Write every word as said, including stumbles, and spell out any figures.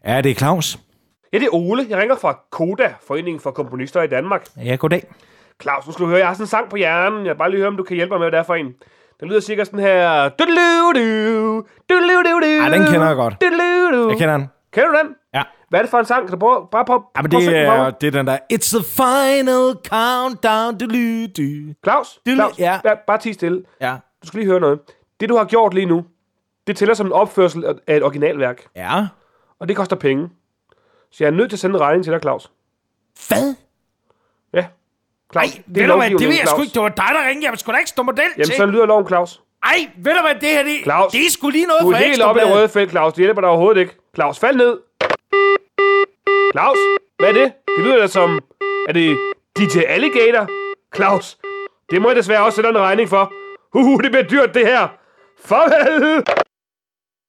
Er det Claus? Ja, det er Ole. Jeg ringer fra Koda, Foreningen for Komponister i Danmark. Ja, goddag. Claus, nu skal du høre, jeg har sådan en sang på hjernen. Jeg vil bare lige høre, om du kan hjælpe mig med, hvad det er for en. Den lyder sikkert sådan her... Ej, den kender jeg godt. Jeg kender den. Kender du den? Ja. Hvad er det for en sang? Kan du prøve, bare prøve, Ja, men prøve det, at er, det er den der... It's the final countdown. Du-lu-du. Claus, Claus Ja. bare, bare tig stille. Ja. Du skal lige høre noget. Det, du har gjort lige nu, det tæller som en opførsel af et originalværk. Ja. Og det koster penge. Så jeg er nødt til at sende en regning til dig, Claus. Hvad? Ja. Claus, Ej, ved du hvad, det ved jeg sgu ikke. Det var dig, der ringede. Jeg skulle da ikke stå model til. Jamen, så lyder loven, Claus. Ej, ved du hvad, det her, det, Claus, det er sgu lige noget du for er helt oppe i det røde felt, Claus. Det hjælper dig overhovedet ikke. Claus, fald ned. Claus, hvad er det? Det lyder da som... Er det D J Alligator? Claus, det må jeg desværre også sætte en regning for. Uh, det bliver dyrt, det her. Farvel!